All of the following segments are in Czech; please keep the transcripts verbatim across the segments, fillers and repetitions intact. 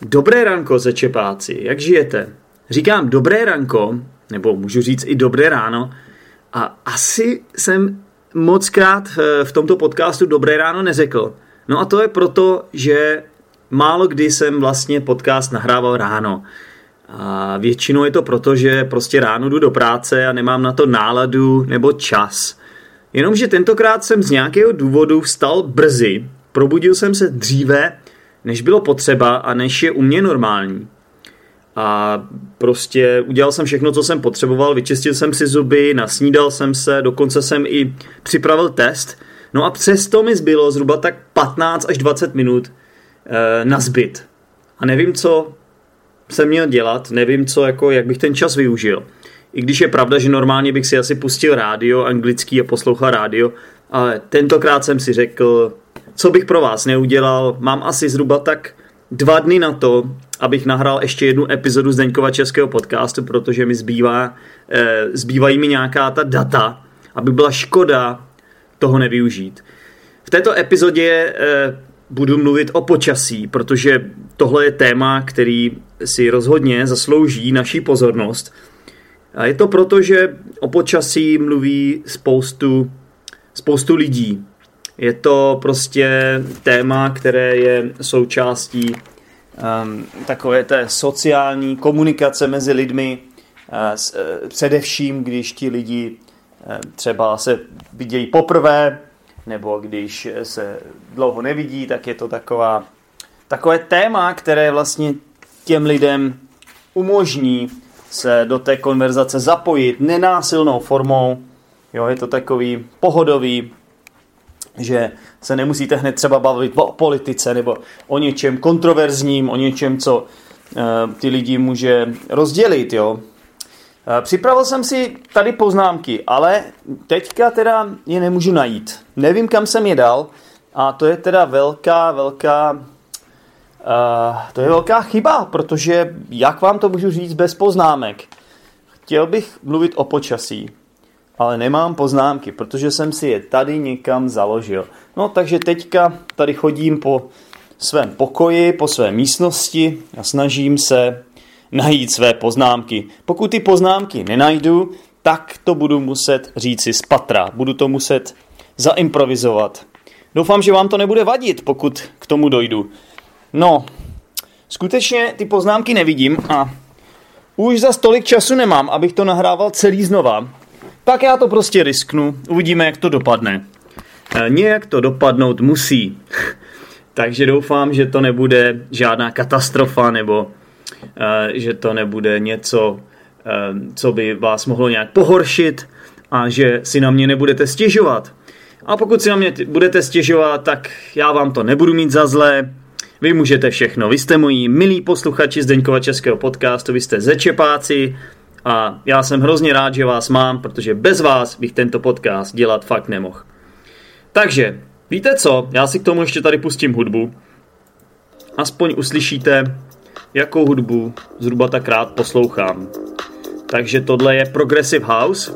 Dobré ranko, začepáci, jak žijete? Říkám dobré ranko, nebo můžu říct i dobré ráno, a asi jsem mockrát v tomto podcastu dobré ráno neřekl. No a to je proto, že málo kdy jsem vlastně podcast nahrával ráno. A většinou je to proto, že prostě ráno jdu do práce a nemám na to náladu nebo čas. Jenomže tentokrát jsem z nějakého důvodu vstal brzy, probudil jsem se dříve, než bylo potřeba a než je u mě normální. A prostě udělal jsem všechno, co jsem potřeboval, vyčistil jsem si zuby, nasnídal jsem se, dokonce jsem i připravil test. No a přesto mi zbylo zhruba tak patnáct až dvacet minut e, na zbyt. A nevím, co jsem měl dělat, nevím, co, jako, jak bych ten čas využil. I když je pravda, že normálně bych si asi pustil rádio anglický a poslouchal rádio, ale tentokrát jsem si řekl, co bych pro vás neudělal. Mám asi zhruba tak dva dny na to, abych nahrál ještě jednu epizodu Zdeňkova českého podcastu, protože mi zbývá, e, zbývají mi nějaká ta data, aby byla škoda toho nevyužít. V této epizodě e, budu mluvit o počasí, protože tohle je téma, který si rozhodně zaslouží naší pozornost. A je to proto, že o počasí mluví spoustu, spoustu lidí. Je to prostě téma, které je součástí um, takové té sociální komunikace mezi lidmi, uh, s, uh, především když ti lidi uh, třeba se vidějí poprvé, nebo když se dlouho nevidí, tak je to taková, takové téma, které vlastně těm lidem umožní se do té konverzace zapojit nenásilnou formou. Jo, je to takový pohodový, že se nemusíte hned třeba bavit o politice nebo o něčem kontroverzním, o něčem, co uh, ty lidi může rozdělit. Jo. Uh, připravil jsem si tady poznámky, ale teďka teda je nemůžu najít. Nevím, kam jsem je dal, a to je teda velká, velká uh, to je velká chyba, protože jak vám to můžu říct bez poznámek? Chtěl bych mluvit o počasí, ale nemám poznámky, protože jsem si je tady někam založil. No takže teďka tady chodím po svém pokoji, po své místnosti a snažím se najít své poznámky. Pokud ty poznámky nenajdu, tak to budu muset říci z patra. Budu to muset zaimprovizovat. Doufám, že vám to nebude vadit, pokud k tomu dojdu. No, skutečně ty poznámky nevidím a už za tolik času nemám, abych to nahrával celý znova. Tak já to prostě risknu, uvidíme, jak to dopadne. E, nějak to dopadnout musí. Takže doufám, že to nebude žádná katastrofa, nebo e, že to nebude něco, e, co by vás mohlo nějak pohoršit a že si na mě nebudete stěžovat. A pokud si na mě budete stěžovat, tak já vám to nebudu mít za zlé. Vy můžete všechno. Vy jste moji milí posluchači Zdeňkova českého podcastu, vy jste začepáci. A já jsem hrozně rád, že vás mám, protože bez vás bych tento podcast dělat fakt nemohl. Takže, víte co? Já si k tomu ještě tady pustím hudbu. Aspoň uslyšíte, jakou hudbu zhruba tak rád poslouchám. Takže tohle je Progressive House.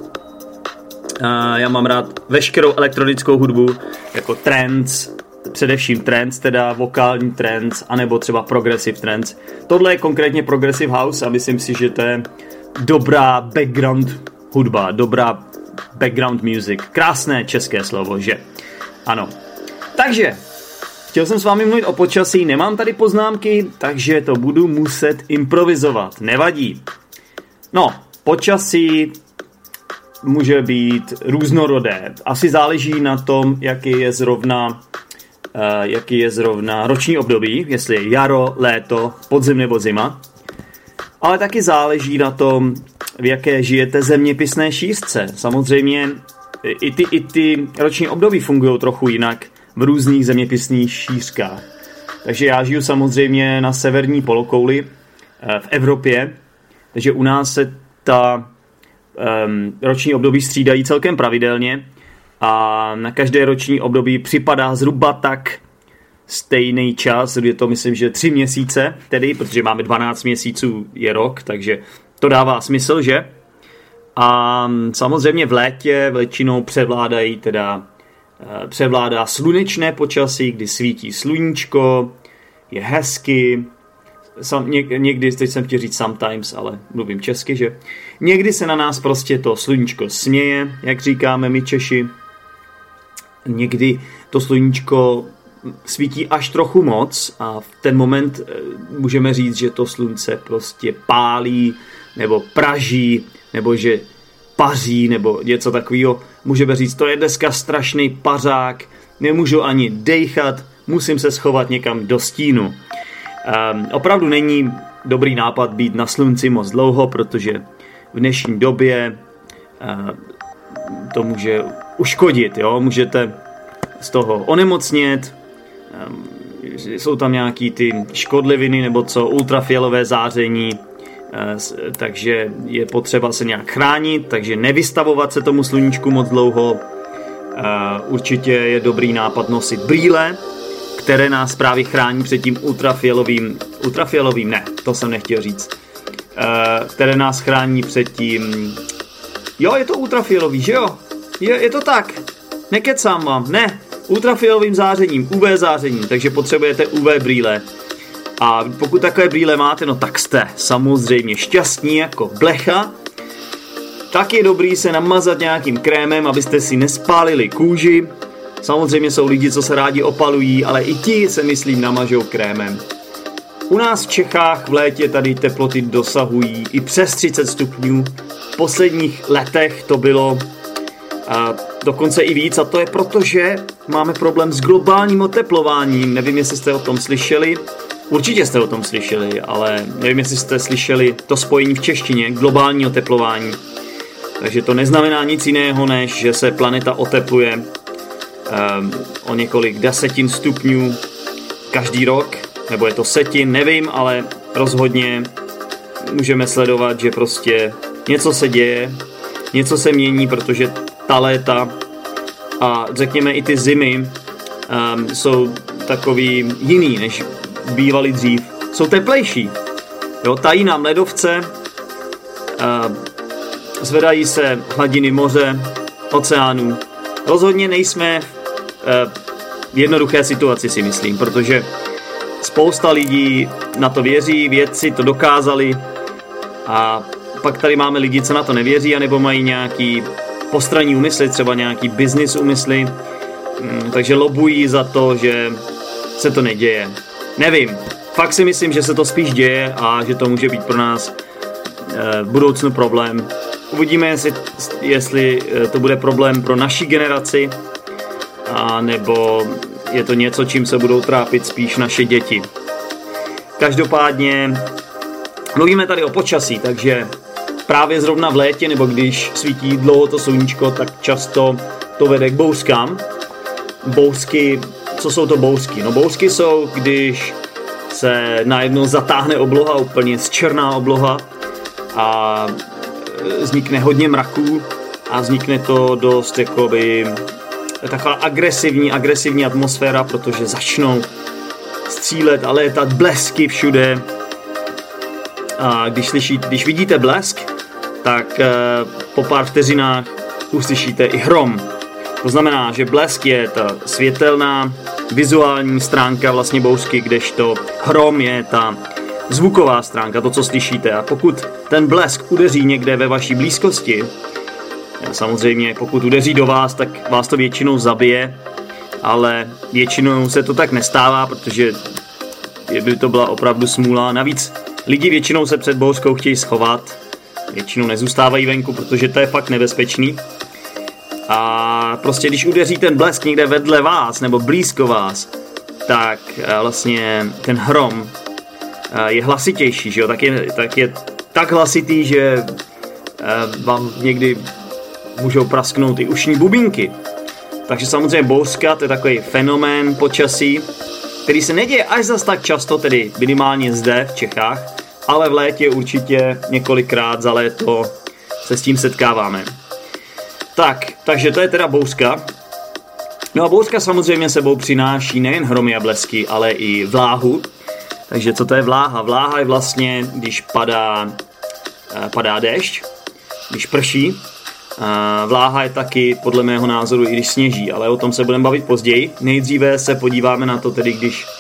A já mám rád veškerou elektronickou hudbu, jako trance, především trance, teda vokální trance, anebo třeba progressive trance. Tohle je konkrétně Progressive House a myslím si, že to je dobrá background hudba, dobrá background music. Krásné české slovo, že? Ano. Takže, chtěl jsem s vámi mluvit o počasí, nemám tady poznámky, takže to budu muset improvizovat. Nevadí. No, počasí může být různorodé. Asi záleží na tom, jaký je zrovna, uh, jaký je zrovna roční období, jestli je jaro, léto, podzim nebo zima. Ale taky záleží na tom, v jaké žijete zeměpisné šířce. Samozřejmě i ty, i ty roční období fungují trochu jinak v různých zeměpisných šířkách. Takže já žiju samozřejmě na severní polokouli v Evropě, takže u nás se ta um, roční období střídají celkem pravidelně a na každé roční období připadá zhruba tak stejný čas, je to myslím, že tři měsíce, tedy, protože máme dvanáct měsíců je rok, takže to dává smysl, že? A samozřejmě v létě většinou převládají teda převládá slunečné počasí, kdy svítí sluníčko, je hezky, sam, něk, někdy, teď jsem chtěl říct sometimes, ale mluvím česky, že? Někdy se na nás prostě to sluníčko směje, jak říkáme my Češi. Někdy to sluníčko svítí až trochu moc a v ten moment můžeme říct, že to slunce prostě pálí, nebo praží, nebo že paří, nebo něco takového. Můžeme říct, to je dneska strašný pařák, nemůžu ani dejchat, musím se schovat někam do stínu. Um, opravdu není dobrý nápad být na slunci moc dlouho, protože v dnešní době uh, to může uškodit, jo? Můžete z toho onemocnět, um, jsou tam nějaký ty škodliviny nebo co, ultrafialové záření, uh, takže je potřeba se nějak chránit, takže nevystavovat se tomu sluníčku moc dlouho. Uh, určitě je dobrý nápad nosit brýle, které nás právě chrání před tím ultrafialovým, ultrafialovým, ne, to jsem nechtěl říct, uh, které nás chrání před tím, jo, je to ultrafialový, že jo, je, je to tak, nekecám vám, ne, ultrafialovým zářením, U V zářením, takže potřebujete U V brýle a pokud takové brýle máte, no tak jste samozřejmě šťastní jako blecha. Tak je dobrý se namazat nějakým krémem, abyste si nespálili kůži. Samozřejmě jsou lidi, co se rádi opalují, ale i ti se, myslím, namažou krémem. U nás v Čechách v létě tady teploty dosahují i přes třicet stupňů. V posledních letech to bylo a dokonce i víc a to je proto, že máme problém s globálním oteplováním. Nevím, jestli jste o tom slyšeli. Určitě jste o tom slyšeli, ale nevím, jestli jste slyšeli to spojení v češtině, globální oteplování. Takže to neznamená nic jiného, než že se planeta otepluje um, o několik desetin stupňů každý rok, nebo je to setin, nevím, ale rozhodně můžeme sledovat, že prostě něco se děje, něco se mění, protože ta léta a řekněme i ty zimy um, jsou takový jiný, než bývaly dřív. Jsou teplejší. Jo, tají nám ledovce, uh, zvedají se hladiny moře, oceánů. Rozhodně nejsme v jednoduché situaci, si myslím, protože spousta lidí na to věří, vědci to dokázali a pak tady máme lidi, co na to nevěří, anebo mají nějaký postranní úmysly, třeba nějaký business úmysly, takže lobují za to, že se to neděje. Nevím, fakt si myslím, že se to spíš děje a že to může být pro nás v budoucnu problém. Uvidíme, jestli, jestli to bude problém pro naši generaci, a nebo je to něco, čím se budou trápit spíš naše děti. Každopádně mluvíme tady o počasí, takže právě zrovna v létě, nebo když svítí dlouho to sluníčko, tak často to vede k bouřkám. Bouřky, co jsou to bouřky? No bouřky jsou, když se najednou zatáhne obloha, úplně zčerná obloha a vznikne hodně mraků a vznikne to dost jakoby taková agresivní, agresivní atmosféra, protože začnou střílet a létat blesky všude. A když, slyší, když vidíte blesk, tak po pár vteřinách uslyšíte i hrom. To znamená, že blesk je ta světelná, vizuální stránka vlastně bouřky, kdežto hrom je ta zvuková stránka, to, co slyšíte. A pokud ten blesk udeří někde ve vaší blízkosti, samozřejmě pokud udeří do vás, tak vás to většinou zabije, ale většinou se to tak nestává, protože by to byla opravdu smůla. Navíc lidi většinou se před bouřkou chtějí schovat, většinou nezůstávají venku, protože to je fakt nebezpečný. A prostě když udeří ten blesk někde vedle vás nebo blízko vás, tak vlastně ten hrom je hlasitější, že jo? Tak je, tak je tak hlasitý, že vám někdy můžou prasknout i ušní bubínky. Takže samozřejmě bouřka, to je takový fenomén počasí, který se neděje až zas tak často, tedy minimálně zde v Čechách, ale v létě určitě několikrát za léto se s tím setkáváme. Tak, takže to je teda bouřka. No a bouřka samozřejmě sebou přináší nejen hromy a blesky, ale i vláhu. Takže co to je vláha? Vláha je vlastně, když padá, padá déšť, když prší. Vláha je taky, podle mého názoru, i když sněží, ale o tom se budeme bavit později. Nejdříve se podíváme na to, tedy když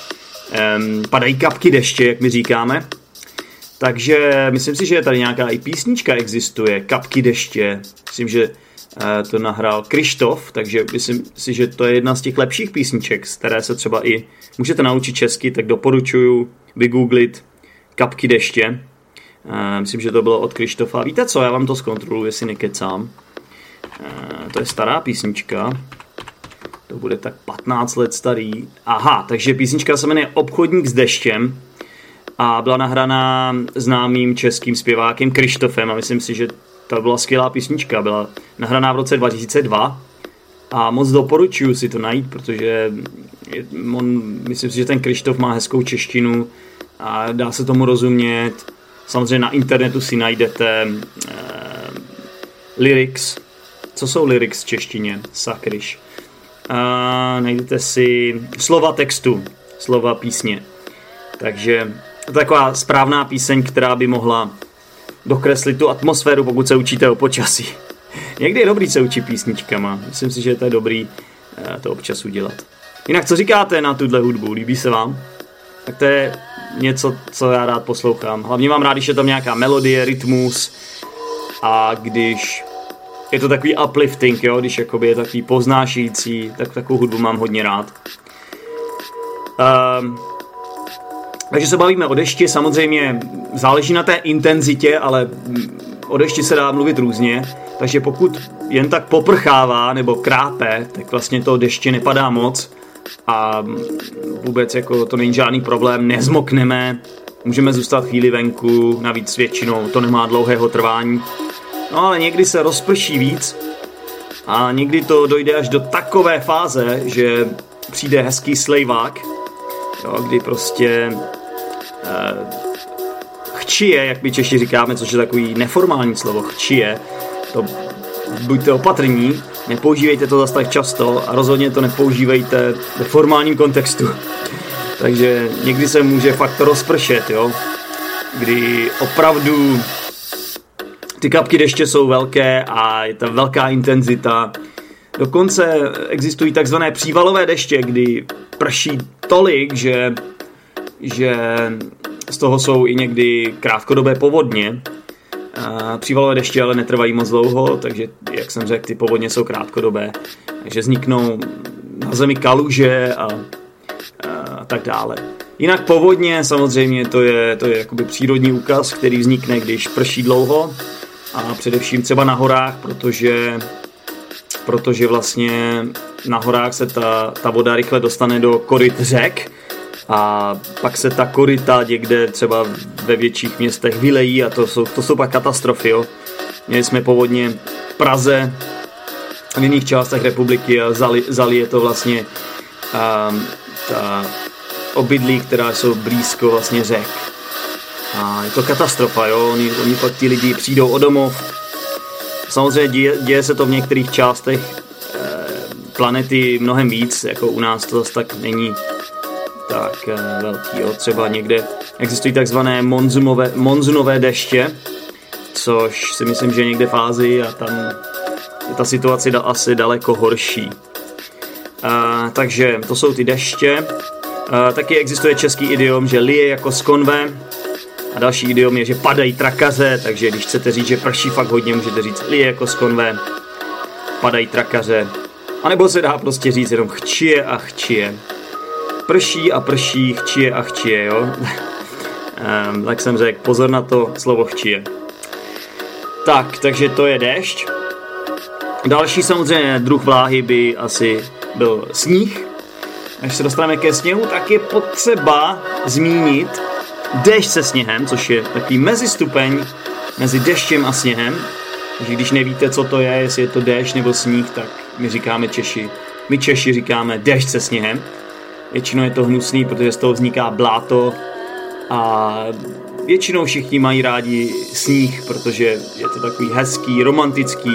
um, padají kapky deště, jak my říkáme. Takže myslím si, že tady nějaká i písnička existuje, Kapky deště. Myslím, že uh, to nahrál Krištof, takže myslím si, že to je jedna z těch lepších písniček, z které se třeba i můžete naučit česky, tak doporučuji vygooglit Kapky deště. Uh, myslím, že to bylo od Krištofa. Víte co, já vám to zkontroluji, jestli nekecám. Uh, to je stará písnička. To bude tak patnáct let starý. Aha, takže písnička se jmenuje Obchodník s deštěm a byla nahraná známým českým zpěvákem Krištofem a myslím si, že to byla skvělá písnička. Byla nahraná v roce dva tisíce dva a moc doporučuji si to najít, protože on, myslím si, že ten Krištof má hezkou češtinu a dá se tomu rozumět. Samozřejmě na internetu si najdete eh, lyrics. Co jsou lyrics v češtině? Sakryš. A najdete si slova textu, slova písně. Takže to je taková správná píseň, která by mohla dokreslit tu atmosféru, pokud se učíte o počasí. Někdy je dobrý se učit písničkama. Myslím si, že to je dobrý to občas udělat. Jinak, co říkáte na tuhle hudbu? Líbí se vám? Tak to je něco, co já rád poslouchám. Hlavně mám rád, když je tam nějaká melodie, rytmus a když je to takový uplifting, jo? Když jakoby je takový poznášející, tak takovou hudbu mám hodně rád. Um, takže se bavíme o dešti, samozřejmě záleží na té intenzitě, ale o dešti se dá mluvit různě, takže pokud jen tak poprchává nebo krápe, tak vlastně to deště nepadá moc a vůbec jako to není žádný problém, nezmokneme, můžeme zůstat chvíli venku, navíc většinou to nemá dlouhého trvání. No ale někdy se rozprší víc a někdy to dojde až do takové fáze, že přijde hezký slejvák, jo, kdy prostě eh, chčije, jak my Češi říkáme, což je takový neformální slovo, chčije, to buďte opatrní, nepoužívejte to zase tak často a rozhodně to nepoužívejte ve formálním kontextu. Takže někdy se může fakt rozpršet, jo, kdy opravdu ty kapky deště jsou velké a je ta velká intenzita. Dokonce existují takzvané přívalové deště, kdy prší tolik, že, že z toho jsou i někdy krátkodobé povodně. A přívalové deště ale netrvají moc dlouho, takže jak jsem řekl, ty povodně jsou krátkodobé. Takže vzniknou na zemi kaluže a, a tak dále. Jinak povodně samozřejmě to je, to je jakoby přírodní úkaz, který vznikne, když prší dlouho. A především třeba na horách, protože, protože vlastně na horách se ta, ta voda rychle dostane do koryt řek a pak se ta koryta někde třeba ve větších městech vylejí a to jsou, to jsou pak katastrofy. Jo. Měli jsme povodně v Praze a v jiných částech republiky a zali, zalije to vlastně um, ta obydlí, která jsou blízko vlastně řek. A je to katastrofa, jo, oni, oni pak ti lidi přijdou o domov. Samozřejmě děje, děje se to v některých částech e, planety mnohem víc, jako u nás to zase tak není tak e, velký, jo. Třeba někde existují takzvané monzunové, monzunové deště, což si myslím, že je někde v Ázii a tam je ta situace da, asi daleko horší. E, takže to jsou ty deště. E, taky existuje český idiom, že lije jako z konve. A další idiom je, že padají trakaře, takže když chcete říct, že prší fakt hodně, můžete říct lije jako z konve, padají trakaře. A nebo se dá prostě říct jenom chčije a chčije. Prší a prší, chčije a chčije, jo. um, tak jsem řekl, pozor na to slovo chčije. Tak, takže to je déšť. Další samozřejmě druh vláhy by asi byl sníh. Až se dostaneme ke sněhu, tak je potřeba zmínit déšť se sněhem, což je takový mezistupeň mezi deštěm a sněhem. Takže když nevíte, co to je, jestli je to déšť nebo sníh, tak my říkáme Češi, my Češi říkáme déšť se sněhem. Většinou je to hnusný, protože z toho vzniká bláto a většinou všichni mají rádi sníh, protože je to takový hezký, romantický,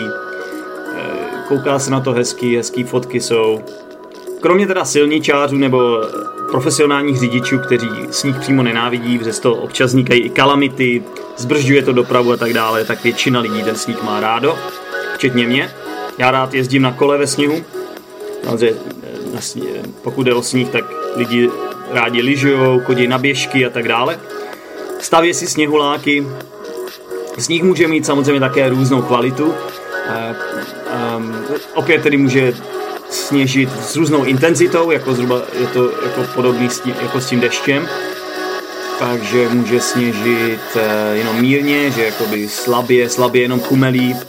kouká se na to hezký, hezký fotky jsou. Kromě teda silničářů nebo profesionálních řidičů, kteří sníh přímo nenávidí, přesto občas vznikají i kalamity, zbržďuje to dopravu a tak dále, tak většina lidí ten sníh má rádo, včetně mě. Já rád jezdím na kole ve sněhu, takže pokud jde o sníh, tak lidi rádi lyžujou, chodí na běžky a tak dále. Staví si sněhuláky. Sníh může mít samozřejmě také různou kvalitu. Um, opět tedy může sněžit s různou intenzitou, jako zhruba je to jako podobný s tím, jako s tím deštěm. Takže může sněžit uh, jenom mírně, že jakoby slabě, slabě jenom kumelí. Um,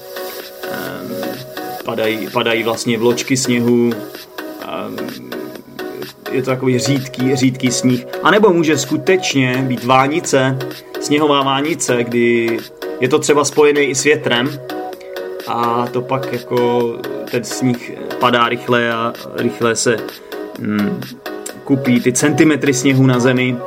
padají, padají vlastně vločky sněhu. Um, je to takový řídký, řídký sníh. A nebo může skutečně být vánice, sněhová vánice, kdy je to třeba spojené i s větrem a to pak jako ten sníh padá rychle a rychle se mm, kupí ty centimetry sněhu na zemi.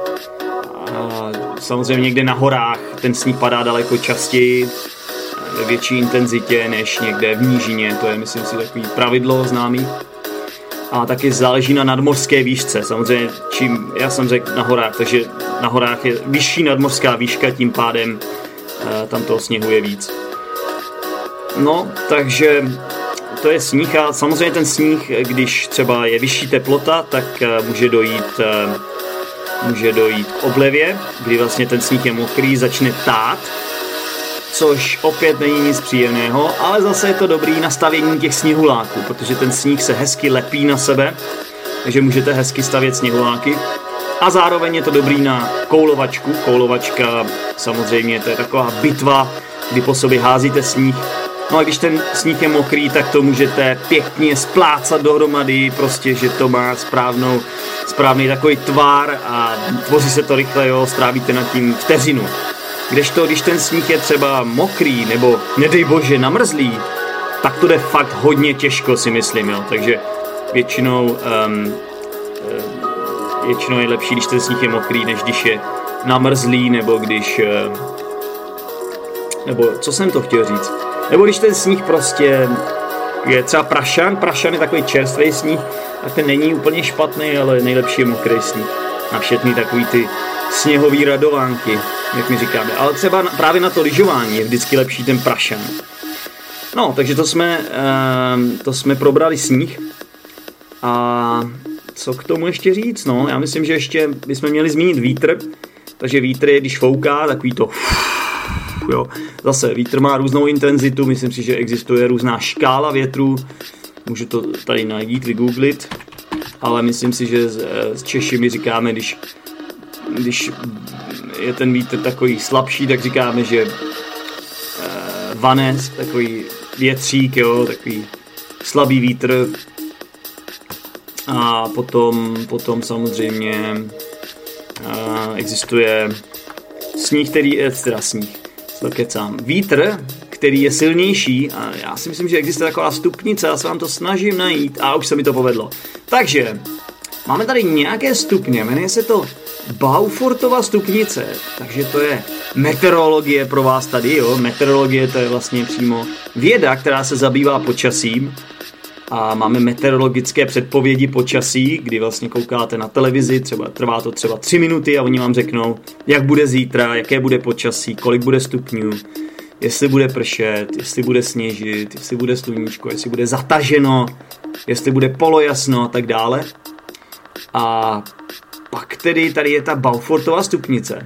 A samozřejmě někde na horách ten sníh padá daleko častěji, ve větší intenzitě než někde v nížině, to je myslím si takový pravidlo známý. A taky záleží na nadmořské výšce. Samozřejmě, čím, já jsem řekl na horách, takže na horách je vyšší nadmořská výška, tím pádem e, tam toho sněhu je víc. No, takže to je sníh a samozřejmě ten sníh, když třeba je vyšší teplota, tak e, může dojít, e, může dojít k oblevě, kdy vlastně ten sníh je mokrý, začne tát, což opět není nic příjemného, ale zase je to dobrý nastavění těch sněhuláků, protože ten sníh se hezky lepí na sebe, takže můžete hezky stavět sněhuláky. A zároveň je to dobrý na koulovačku. Koulovačka samozřejmě to je taková bitva, kdy po sobě házíte sníh. No a když ten sníh je mokrý, tak to můžete pěkně splácat dohromady, prostě, že to má správnou, správný takový tvar a tvoří se to rychle, jo, strávíte nad tím vteřinu. Kdežto, když ten sníh je třeba mokrý nebo nedej bože namrzlý, tak to jde fakt hodně těžko, si myslím, jo. Takže většinou, um, většinou je lepší, když ten sníh je mokrý, než když je namrzlý, nebo když, uh, nebo co jsem to chtěl říct, nebo když ten sníh prostě je třeba prašan, prašan je takový čerstvý sníh, tak ten není úplně špatný, ale nejlepší je mokrý sníh. Na všechny takový ty sněhový radovánky, jak my říkáme. Ale třeba právě na to lyžování je vždycky lepší ten prašan. No, takže to jsme, to jsme probrali sníh. A co k tomu ještě říct? No, já myslím, že ještě bychom měli zmínit vítr. Takže vítr je, když fouká, takový to... Jo. Zase vítr má různou intenzitu, myslím si, že existuje různá škála větru. Můžu to tady najít, vygooglit. Ale myslím si, že s Češi my říkáme, když, když je ten vítr takový slabší, tak říkáme, že vane, takový větřík, jo, takový slabý vítr. A potom, potom samozřejmě existuje sníh, který je, teda sníh, to kecám, vítr, který je silnější a já si myslím, že existuje taková stupnice, já se vám to snažím najít a už se mi to povedlo. Takže máme tady nějaké stupně, jmenuje se to Beaufortova stupnice, takže to je meteorologie pro vás tady, jo, meteorologie to je vlastně přímo věda, která se zabývá počasím a máme meteorologické předpovědi počasí, kdy vlastně koukáte na televizi, třeba trvá to třeba tři minuty a oni vám řeknou, jak bude zítra, jaké bude počasí, kolik bude stupňů, jestli bude pršet, jestli bude sněžit, jestli bude sluníčko, jestli bude zataženo, jestli bude polojasno a tak dále. A pak tedy tady je ta Beaufortova stupnice.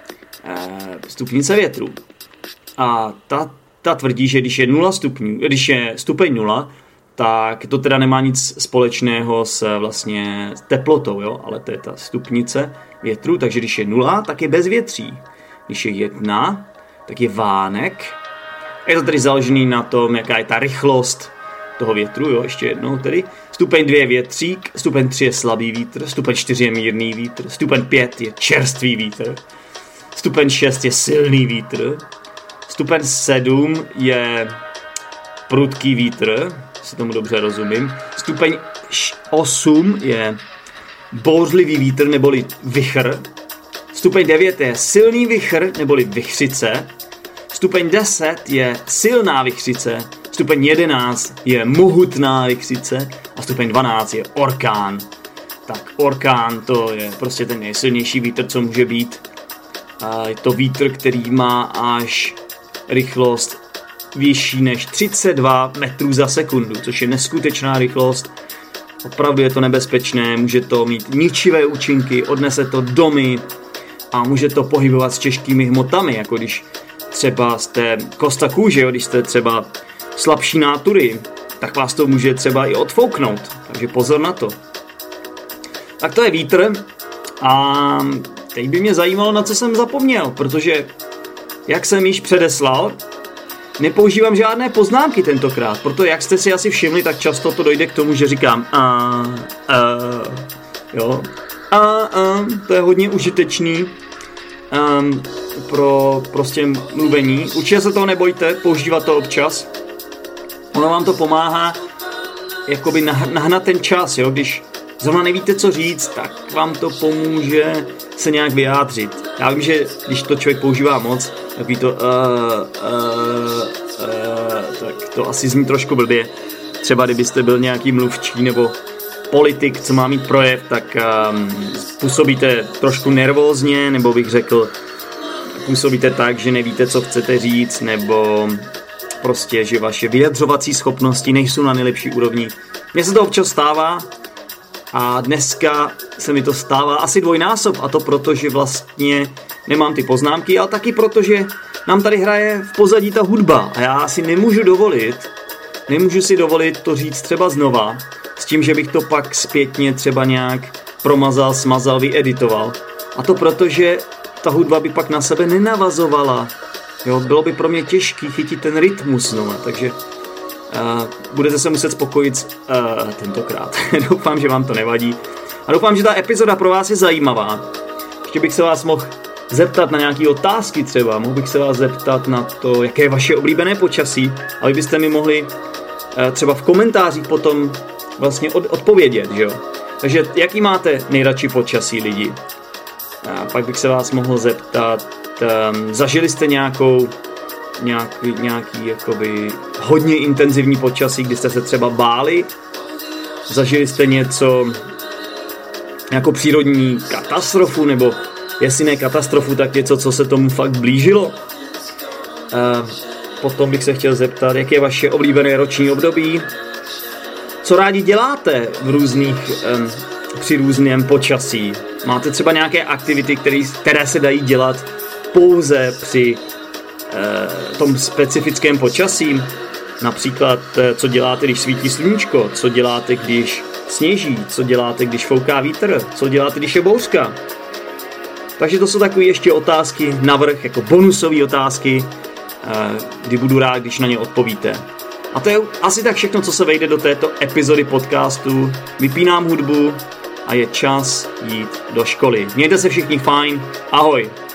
Stupnice větru. A ta, ta tvrdí, že když je nula stupňů, když je stupeň nula, tak to teda nemá nic společného s vlastně teplotou, jo? Ale to je ta stupnice větru, takže když je nula, tak je bezvětří. Když je jedna, tak je vánek. Je to tedy založený na tom, jaká je ta rychlost toho větru, jo, ještě jednou tedy. Stupeň dvě je větřík, stupeň tři je slabý vítr, stupeň čtyři je mírný vítr, stupeň pět je čerstvý vítr, stupeň šest je silný vítr, stupeň sedm je prudký vítr, si tomu dobře rozumím, stupeň osm je bouřlivý vítr neboli vichr, stupeň devět je silný vichr neboli vichřice, stupeň deset je silná vichřice, stupeň jedenáct je mohutná vichřice a stupeň dvanáct je orkán. Tak orkán to je prostě ten nejsilnější vítr, co může být. A je to vítr, který má až rychlost vyšší než třicet dva metrů za sekundu, což je neskutečná rychlost. Opravdu je to nebezpečné, může to mít ničivé účinky, odnese to domy a může to pohybovat s těžkými hmotami, jako když třeba jste kosta kůže, když jste třeba slabší nátury, tak vás to může třeba i odfouknout, takže pozor na to. Tak to je vítr a teď by mě zajímalo, na co jsem zapomněl, protože jak jsem již předeslal, nepoužívám žádné poznámky tentokrát, proto jak jste si asi všimli, tak často to dojde k tomu, že říkám a, a, jo, a, a, to je hodně užitečný um, pro prostě mluvení. Určitě se toho nebojte, používat to občas. Ono vám to pomáhá jakoby nahnat ten čas, jo, když zrovna nevíte, co říct, tak vám to pomůže se nějak vyjádřit. Já vím, že když to člověk používá moc, takový to uh, uh, uh, tak to asi zní trošku blbě. Třeba kdybyste byl nějaký mluvčí nebo politik, co má mít projev, tak um, působíte trošku nervózně, nebo bych řekl, působíte tak, že nevíte, co chcete říct, nebo prostě, že vaše vyjadřovací schopnosti nejsou na nejlepší úrovni. Mně se to občas stává a dneska se mi to stává asi dvojnásob, a to proto, že vlastně nemám ty poznámky, ale taky proto, že nám tady hraje v pozadí ta hudba a já si nemůžu dovolit, nemůžu si dovolit to říct třeba znova, s tím, že bych to pak zpětně třeba nějak promazal, smazal, vyeditoval. A to proto, že ta hudba by pak na sebe nenavazovala. Jo, bylo by pro mě těžký chytit ten rytmus znova, takže uh, budete se muset spokojit uh, tentokrát. Doufám, že vám to nevadí. A doufám, že ta epizoda pro vás je zajímavá. Ještě bych se vás mohl zeptat na nějaké otázky třeba. Mohl bych se vás zeptat na to, jaké je vaše oblíbené počasí. A vy byste mi mohli uh, třeba v komentářích potom vlastně od, odpovědět, že jo. Takže jaký máte nejradši počasí lidi? A pak bych se vás mohl zeptat, um, zažili jste nějakou nějaký, nějaký jakoby hodně intenzivní počasí, kdy jste se třeba báli? Zažili jste něco jako přírodní katastrofu, nebo jestli ne katastrofu, tak něco, co se tomu fakt blížilo? Uh, potom bych se chtěl zeptat, jaké je vaše oblíbené roční období? Co rádi děláte v různých, um, při různém počasí? Máte třeba nějaké aktivity, které, které se dají dělat pouze při uh, tom specifickém počasí? Například, uh, co děláte, když svítí sluníčko? Co děláte, když sněží? Co děláte, když fouká vítr? Co děláte, když je bouřka? Takže to jsou takové ještě otázky navrch, jako bonusové otázky, uh, kdy budu rád, když na ně odpovíte. A to je asi tak všechno, co se vejde do této epizody podcastu. Vypínám hudbu a je čas jít do školy. Mějte se všichni fajn. Ahoj.